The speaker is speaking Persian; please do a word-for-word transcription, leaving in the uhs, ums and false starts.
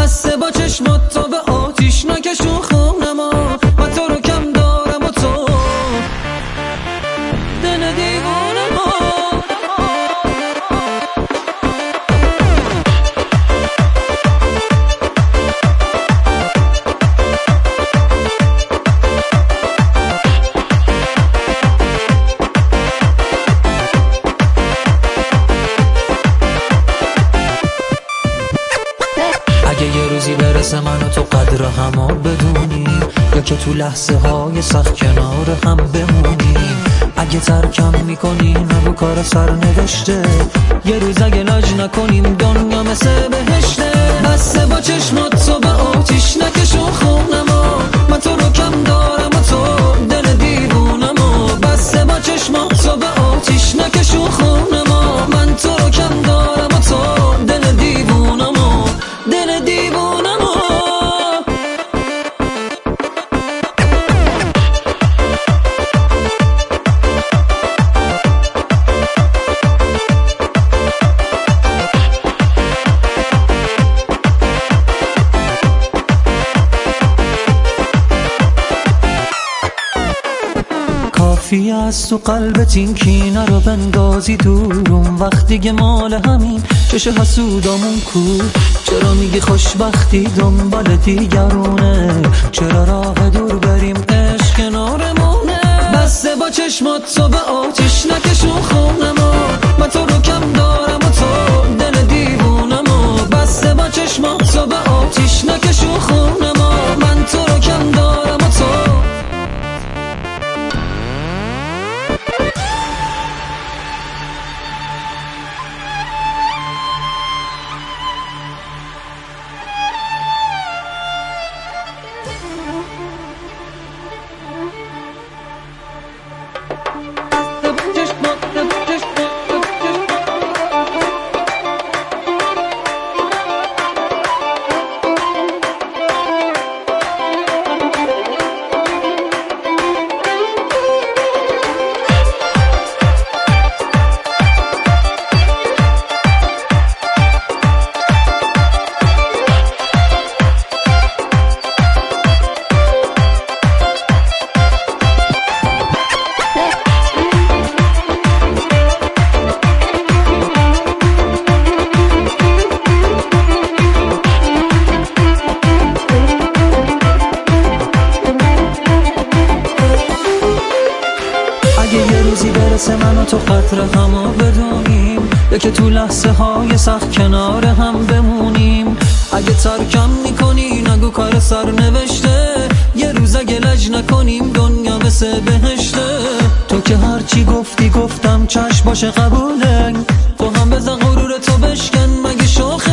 بسته با چشمات تا به آتیش نکشون خونما من تو رو کم دارم و تو دل دیوونه ما. اگه یه روزی برسه من و تو قدر همو بدونیم، یا که تو لحظه های سخت کنار هم بمونیم. اگه ترکم میکنی نگو کار سر نوشته، یه روز اگه لج نکنیم دنیا مثل بهشته. بسته با چشمات تو به آتیش نکشون خونما من تو رو کم دارم و تو دل دیوونمو. بسته با چشمات تو به آتیش نکشون خونما من تو رو کم دارم و تو دل دیوونمو دل دیوونمو. کافی است تو قلبت این کینه رو بندازی دورم، وقت دیگه مال همین چش حسودامون کو. چرا میگی خوشبختی دنبال دیگرونه، چرا راه دور بریم عشق کنارمونه. بسته با چشمات تو به آتیش نکشون خونما من تو رو کم دارم و تو دل دیوونمو. بسته با چشمات تو به آتیش نکشون خونما من تو رو کم دارم و تو. برسه من و تو قدر همو بدونیم، یا که تو لحظه های سخت کنار هم بمونیم. اگه ترکم میکنی نگو کار سر نوشته، یه روز اگه لج نکنیم دنیا مثل بهشته. تو که هرچی گفتی گفتم چشم باشه قبوله، تو هم بزن غرور تو بشکن مگه شوخ